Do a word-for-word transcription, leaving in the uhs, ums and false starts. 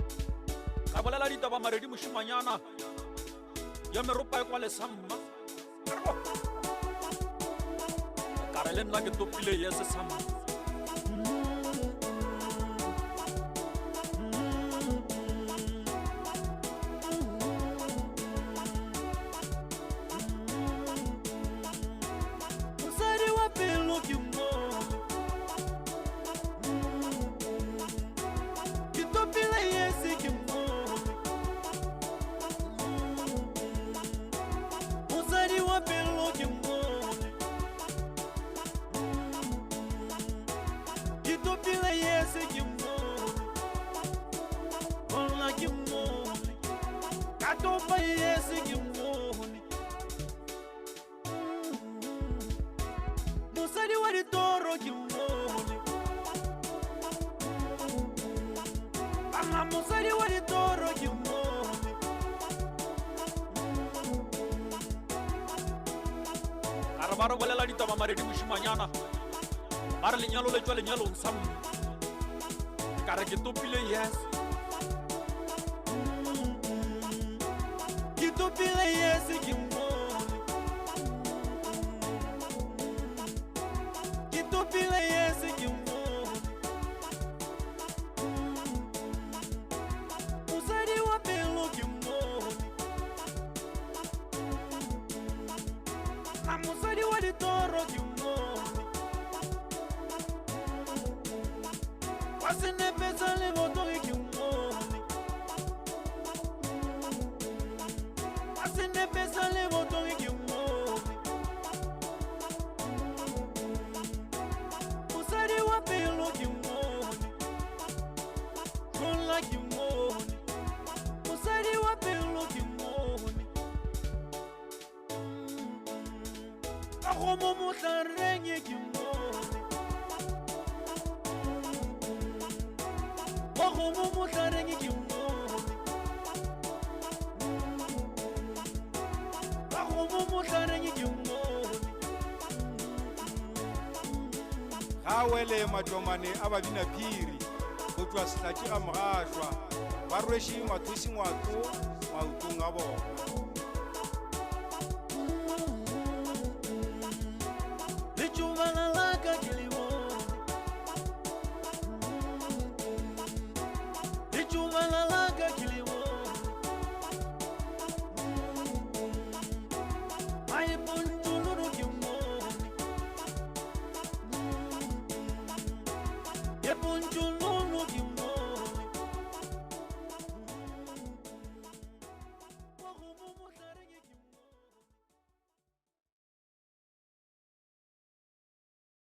ka bolela ditaba maredi moshimanyana ya meropa e kwa lesamma ka re le nna ke topile ye sesamma mosadi wa pelo ke mo ke topile ye se ke mo mosadi wa pelo ke mo ke topile ye se ke mo ona ke mo ka topa ye se ke mo mosadi wa ditoro ke mo ana mosadi wa ditoro ke mo ara ba re bolela ditaba maredi moshimanyana ba re lenyalo le tswa lenyalong sa mma ka re ke topile yes ke topile yes ke mo ke topile yes ke mo mosadi wa pelo ke mo na mosadi wa ditoro ke mo wa senepetsa le botori ke mo wa senepetsa le botori ke mo mosadi wa pelo ke mo tlola ke mo mosadi wa pelo ke mo ka go mo motlareng ke mo ka go mo motlareng ke mo ka go mo motlareng ke mo ga wele matomane a babina phiri go tswa setlatši a mogashwa ba rweše mathusi ngwato maotong a bona.